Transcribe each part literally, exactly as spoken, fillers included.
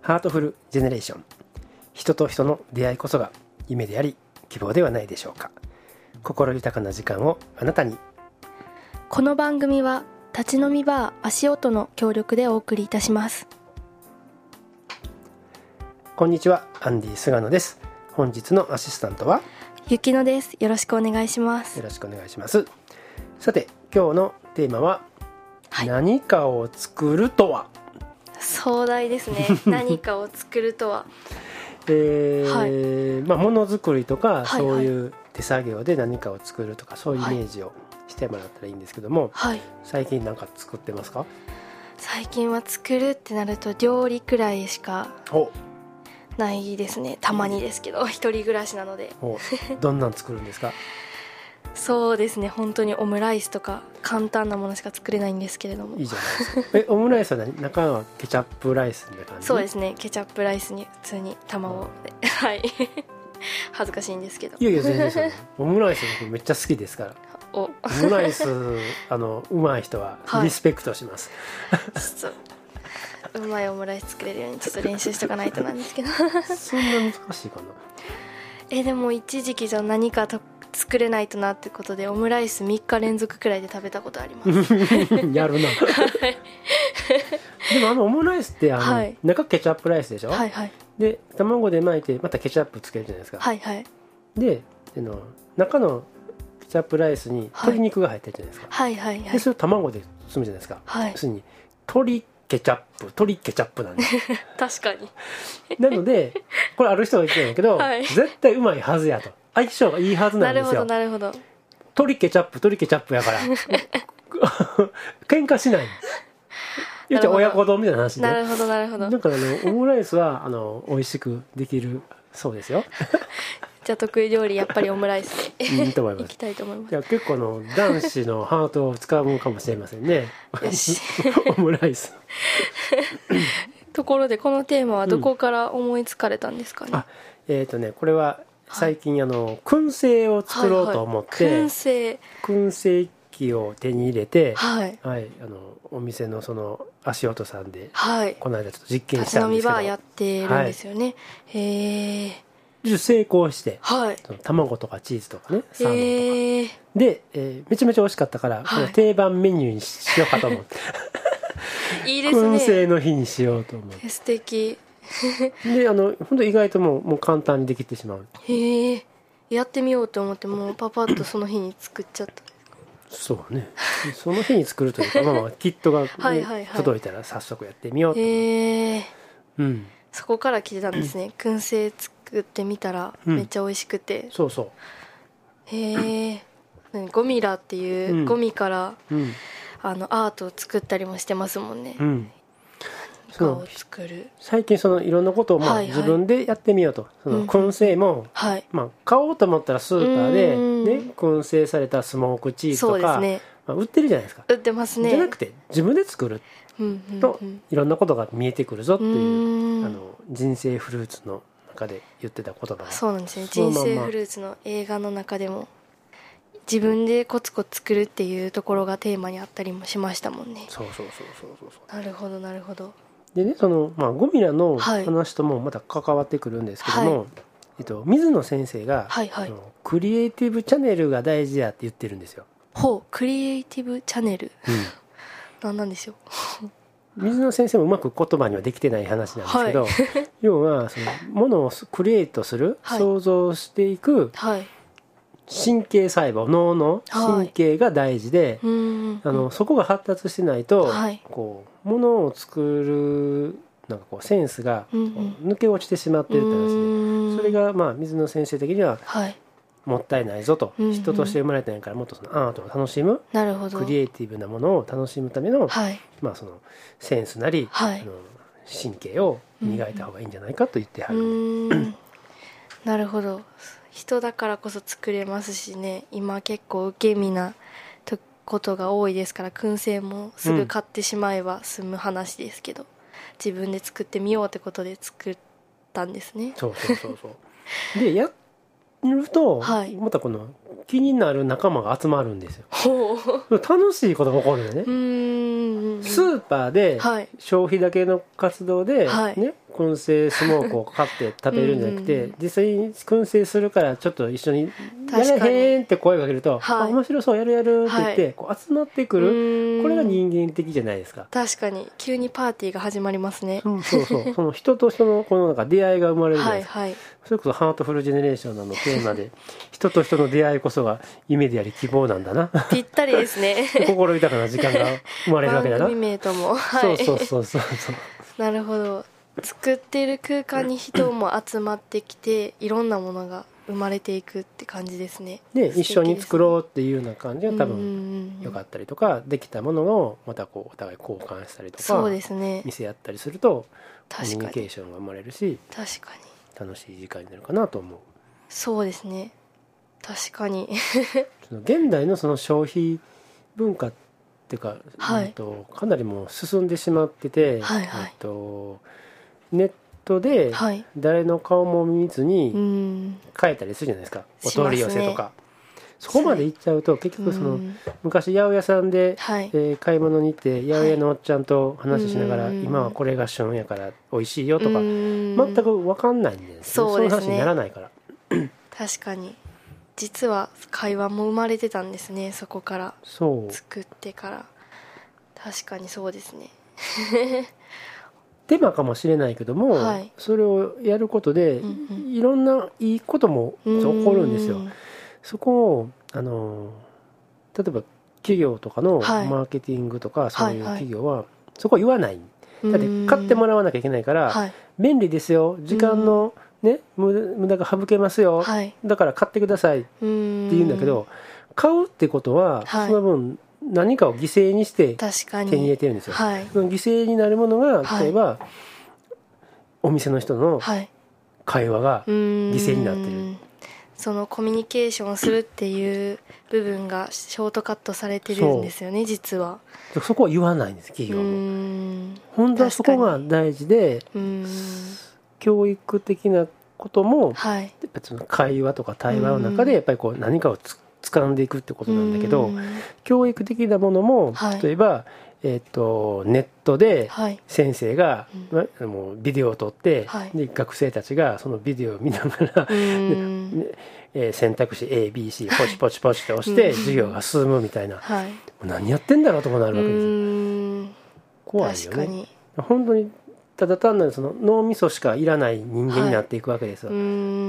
ハートフルジェネレーション。人と人の出会いこそが夢であり希望ではないでしょうか。心豊かな時間をあなたに。 この番組は立ち飲みバー足音の協力でお送りいたします。 こんにちは、アンディ菅野です。本日のアシスタントはゆきのです。よろしくお願いします。 よろしくお願いします。さて、今日のテーマは、はい、何かを作るとは。 壮大ですね。何かを作るとは、 えーはい、まあものづくりとか、 はいはい、 そういう手作業で何かを作るとか、そういうイメージをしてもらったらいいんですけども、はい、最近何か作ってますか？ 最近は作るってなると料理くらいしかないですね。たまにですけど、一人暮らしなので。 どんなん作るんですか？ そうですね、本当にオムライスとか簡単なものしか作れないんですけれども。 いいじゃないですか。え、オムライスは何？中はケチャップライスみたいな感じ？ そうですね、ケチャップライスに普通に卵で、はい恥ずかしいんですけど。 いやいや全然そうオムライス僕めっちゃ好きですから。 おオムライスあのうまい人はリスペクトします、 はい、ちょっとうまいオムライス作れるようにちょっと練習しとかないとなんですけどそんな難しいかな。 えでも一時期じゃ何かと作れないとなってことでオムライスみっか連続くらいで食べたことありますやるなでもあのオムライスってあの、はい、中ケチャップライスでしょ、はいはい、で卵で巻いてまたケチャップつけるじゃないですか、はいはい、であの中のケチャップライスに鶏肉が入ってるじゃないですか、はいはいはいはい、でそれを卵で包むじゃないですか、はい、要するに鶏ケチャップ鶏ケチャップなんです確かになのでこれある人が言ってるんだけど、はい、絶対うまいはずやと、相性がいいはずなんですよ。 なるほどなるほど。 鶏ケチャップ鶏ケチャップやから喧嘩しない。言っちゃ親子丼みたいな話で。 なるほどなるほど。 だからあのオムライスはあの美味しくできるそうですよじゃあ得意料理やっぱりオムライスでいいと思います。 いきたいと思います。 いや結構の男子のハートを使うかもしれませんねオムライスところでこのテーマはどこから思いつかれたんですかね？うん、あえーとねこれは最近あの燻製を作ろうと思って、はいはい、燻製燻製機を手に入れて、はいはい、あのお店のその足音さんで、はい、この間ちょっと実験したんですけど、立ち飲みバーやってるんですよね、はい、へえ。 成功して、はい、その卵とかチーズとかねサーモンとかで、えー、めちゃめちゃ美味しかったから、はい、定番メニューにしようかと思っていいですね、 燻製の日にしようと思って素敵であの本当意外ともう、もう簡単にできてしまう。 へえ、やってみようと思ってもうパパッとその日に作っちゃったそうね、その日に作るというかまあまあキットが、ねはいはいはい、届いたら早速やってみようと。へえ、うん、 そこから来てたんですね、うん、燻製作ってみたらめっちゃ美味しくて、うん、 そうそう。 へえ、ゴミラっていう、うん、ゴミから、うん、あのアートを作ったりもしてますもんね、うん、を作る。 最近そのいろんなことをまあ、はいはい、自分でやってみようと。その燻製も、うんはい、まあ、買おうと思ったらスーパーで、ね、燻製されたスモークチーズとか、ねまあ、売ってるじゃないですか。 売ってますね。 じゃなくて自分で作るといろんなことが見えてくるぞっていう、うん、あの人生フルーツの中で言ってた言葉がそうなんですね。人生フルーツの映画の中でも自分でコツコツ作るっていうところがテーマにあったりもしましたもんね。 そうそうそうそうそうそう。 なるほどなるほど。 でね、その、まあ、ゴミラの話ともまた関わってくるんですけども、はいえっと、水野先生が、はいはい、クリエイティブチャンネルが大事だって言ってるんですよ。 ほう、クリエイティブチャンネル、うん、何なんでしょう水野先生もうまく言葉にはできてない話なんですけど、はい、要はそのものをクリエイトする、はい、想像していく、はい神経細胞、脳の神経が大事で、はい、あのそこが発達してないと、はい、こう物を作るなんかこうセンスが抜け落ちてしまっているって話で、うん、それがまあ水野先生的には、はい、もったいないぞと、うんうん、人として生まれてないからもっとそのアートを楽しむ、なるほどクリエイティブなものを楽しむための、はいまあ、そのセンスなり、はい、あの神経を磨いた方がいいんじゃないかと言ってはる、うん、 なるほど。人だからこそ作れますしね、今結構受け身なことが多いですから、燻製もすぐ買ってしまえば済む話ですけど、うん、自分で作ってみようってことで作ったんですね。 そうそうそうそうでやると、はい、またこの気になる仲間が集まるんですよ。楽しいことが起こるよね。うーんスーパーで消費だけの活動で、はいね、 燻製スモークを買って食べるんじゃなくて、うん、実際に燻製するからちょっと一緒にやれへんって声をかけると、はい、面白そうやるやるって言って、はい、こう集まってくる、これが人間的じゃないですか。 確かに急にパーティーが始まりますね。 そうそうそうその人と人のこのなんか出会いが生まれるじゃないですか、はいはい、それこそハートフルジェネレーションのテーマで人と人の出会いこそが夢であり希望なんだなぴったりですね心豊かな時間が生まれるわけだな。 番組名とも、はい、 そうそうそうそうそうなるほど。作っている空間に人も集まってきていろんなものが生まれていくって感じですね。 で一緒に作ろうっていうような感じが多分良かったりとか、できたものをまたこうお互い交換したりとか、 そうですね、 見せ合ったりするとコミュニケーションが生まれるし、 確かに楽しい時間になるかなと思う。 そうですね、確かに現代のその消費文化っていうか、 はい、 えっとかなりもう進んでしまってて、 はいはい、 えっとネットで誰の顔も見ずに変えたりするじゃないですか、お取り寄せとか、ね、そこまで行っちゃうと結局その昔八百屋さんで、はい、えー、買い物に行って八百屋のおっちゃんと話しながら、はい、今はこれが旬やから美味しいよとか全く分かんないんですね。 そうですね、 その話にならないから確かに実は会話も生まれてたんですね、そこから作ってから。確かにそうですね手間かもしれないけども、はい、それをやることで、うんうん、いろんないいことも起こるんですよ。そこをあの例えば企業とかのマーケティングとか、はい、そういう企業はそこは言わない、だって買ってもらわなきゃいけないから、はい、便利ですよ、時間の、ね、無駄が省けますよ、はい、だから買ってくださいって言うんだけど、買うってことは、はい、その分何かを犠牲にして手に入れてるんですよ、はい、その犠牲になるものが例えば、はい、お店の人の会話が犠牲になってる、 そのコミュニケーションをするっていう部分がショートカットされてるんですよね、実は。 そこは言わないんです、企業も。本当はそこが大事で、教育的なことも、はい、やっぱその会話とか対話の中でやっぱりこう何かをつ掴んでいくってことなんだけど、教育的なものも、はい、例えば、えー、とネットで先生が、はい、もうビデオを撮って、はい、で学生たちがそのビデオを見ながら、ねえー、選択肢 エービーシー ポチポチポチって押して授業が進むみたいな、はい、何やってんだろうともなるわけですよ。怖いよね。本当にただ単なるその脳みそしかいらない人間になっていくわけですよ、はい、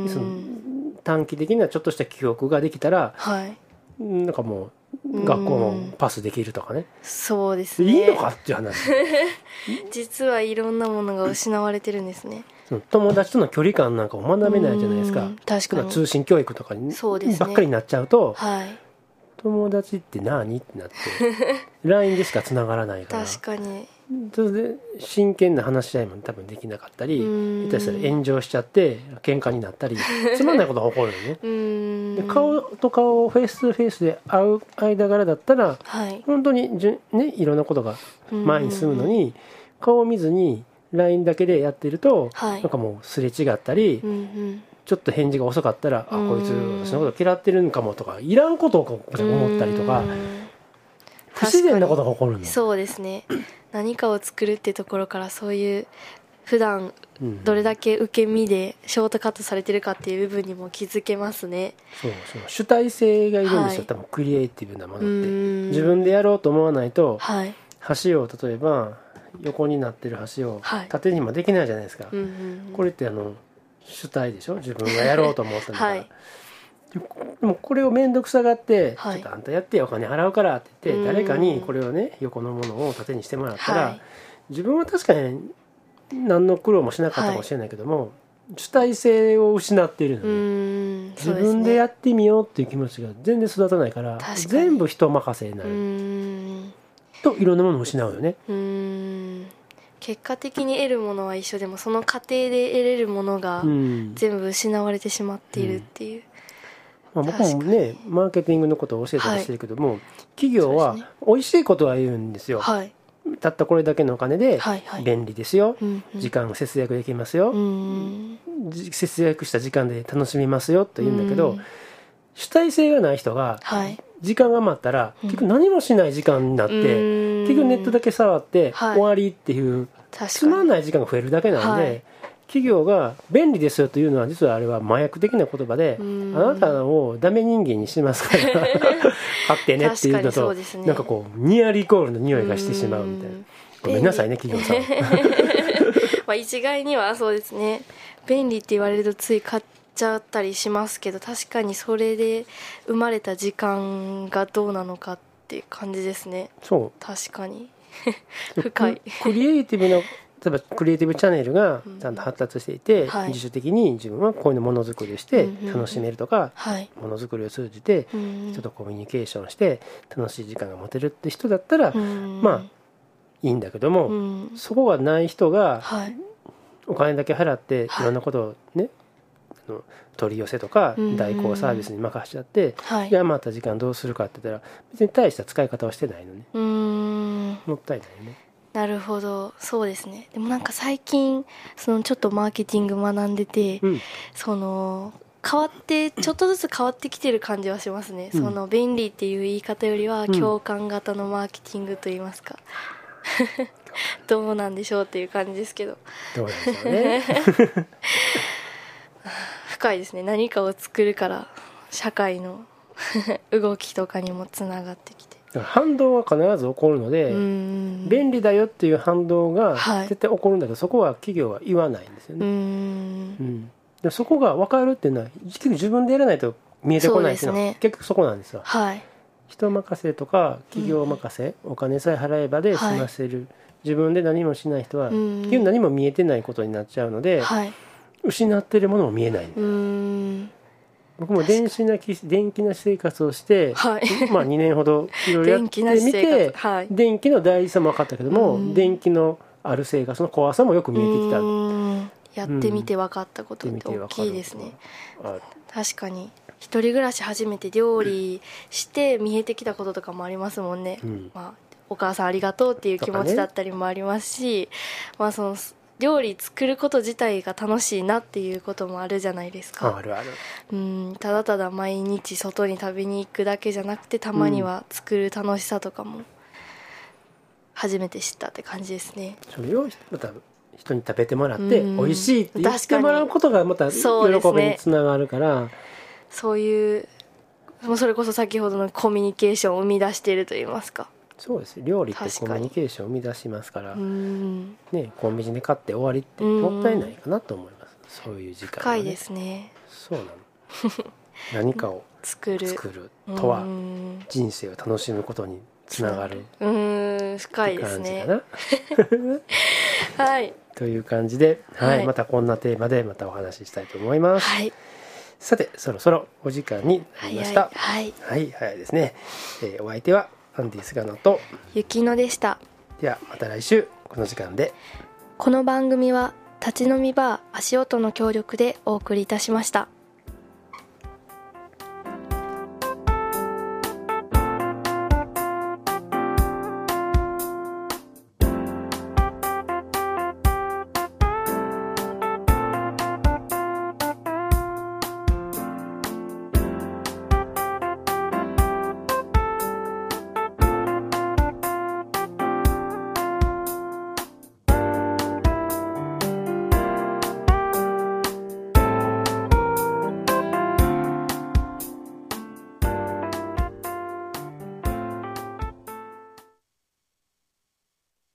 その短期的なちょっとした記憶ができたら、はい、なんかもう学校もパスできるとかね。 そうですね、 いいのかっていう話実はいろんなものが失われてるんですね。 その友達との距離感なんかも学べないじゃないですか。確かに通信教育とかに、ね、ばっかりになっちゃうと、はい、友達って何ってなってライン でしかつながらないから、 確かにそれで真剣な話し合いも多分できなかったり、下手したら炎上しちゃって喧嘩になったりつまんないことが起こるよね。うんで顔と顔をフェイスとフェイスで会う間柄だったら、はい、本当にじゅ、ね、いろんなことが前に進むのに、顔を見ずに ライン だけでやってると、はい、なんかもうすれ違ったり、うんうん、ちょっと返事が遅かったら、あこいつ私のこと嫌ってるんかもとかいらんことを思ったりとか、不自然なことが起こるの。 そうですね何かを作るってところからそういう普段どれだけ受け身でショートカットされてるかっていう部分にも気づけますね。 そうそう主体性がいるんですよ、はい、多分クリエイティブなものって自分でやろうと思わないと、はい、橋を例えば横になってる橋を縦にもできないじゃないですか、はい、これってあの主体でしょ、自分がやろうと思ったんだから、はいでもこれを面倒くさがって、はい、ちょっとあんたやってよお金払うからって言って誰かにこれをね横のものを縦にしてもらったら、はい、自分は確かに何の苦労もしなかったかもしれないけども、はい、主体性を失っているので、ね、自分でやってみようっていう気持ちが全然育たないから全部人任せになるといろんなものを失うよね。 うーん結果的に得るものは一緒でもその過程で得れるものが全部失われてしまっているっていう、 まあ、僕もねマーケティングのことを教えたりしてるけども、はい、企業は美味しいことは言うんですよ、はい、たったこれだけのお金で便利ですよ、はいはい、時間節約できますよ、うん、節約した時間で楽しみますよと言うんだけど、主体性がない人が時間が余ったら結局何もしない時間になって、うん、結局ネットだけ触って終わりっていう、はい、つまんない時間が増えるだけなので、はい、企業が便利ですよというのは実はあれは麻薬的な言葉で、あなたをダメ人間にしますから買ってねっていうのと、ね、なんかこうニアリーイコールの匂いがしてしまうみたいな。ごめんなさいね企業さんまあ一概にはそうですね、便利って言われるとつい買っちゃったりしますけど、確かにそれで生まれた時間がどうなのかっていう感じですね。 そう確かに深いクリエイティブな、例えばクリエイティブチャンネルがちゃんと発達していて、うん、はい、自主的に自分はこういうものづくりをして楽しめるとか、うんうんうん、はい、ものづくりを通じて人とコミュニケーションして楽しい時間が持てるって人だったら、うん、まあいいんだけども、うん、そこがない人がお金だけ払っていろんなことをね、はい、取り寄せとか代行サービスに任せちゃって、はい、で余った時間どうするかって言ったら別に大した使い方はしてないのね。うーん、もったいないよね。 なるほど、そうですね。でもなんか最近そのちょっとマーケティング学んでて、うん、その変わってちょっとずつ変わってきてる感じはしますね、うん、その便利っていう言い方よりは共感型のマーケティングといいますか、うんどうなんでしょうっていう感じですけど、 どうなんでしょうね深いですね。何かを作るから社会の動きとかにもつながってきて、 反動は必ず起こるので、便利だよっていう反動が絶対起こるんだけど、はい、そこは企業は言わないんですよね。うん、うん、でそこが分かるっていうのは結局自分でやらないと見えてこないっていうのは、ね、結局そこなんですよ、はい、人任せとか企業任せ、うん、お金さえ払えばで済ませる、はい、自分で何もしない人は結局何も見えてないことになっちゃうので、はい、失ってるものも見えない。うん、僕も電子な電気な生活をして、はい、まあにねんほどいろいろやってみて、はい、電気の大事さも分かったけども、電気のある生活の怖さもよく見えてきた。うん、 やってみて分かったことって大きいですね。確かに一人暮らし初めて料理して見えてきたこととかもありますもんね、うん、まあ、お母さんありがとうっていう気持ちだったりもありますし、ね、まあ、その料理作ること自体が楽しいなっていうこともあるじゃないですか。 あるある。 うん、ただただ毎日外に食べに行くだけじゃなくて、たまには作る楽しさとかも初めて知ったって感じですね。 それをまた人に食べてもらって美味しいって言ってもらうことがまた喜びにつながるから、 そういうそれこそ先ほどのコミュニケーションを生み出しているといいますか。 そうです、料理ってコミュニケーションを生み出しますから、ね、コンビニで買って終わりってもったいないかなと思います。そういう時間、ね、 深いですね。 そうなの何かを作る作るとは人生を楽しむことにつながる。 うーん、深いですねはい、 という感じで、はいはい、またこんなテーマでまたお話ししたいと思います、はい、さてそろそろお時間になりました。はい、はいはい、早いですね、えー、お相手はアンディ菅野と雪乃でした。 ではまた来週この時間で。 この番組は立ち飲みバー足音の協力でお送りいたしました。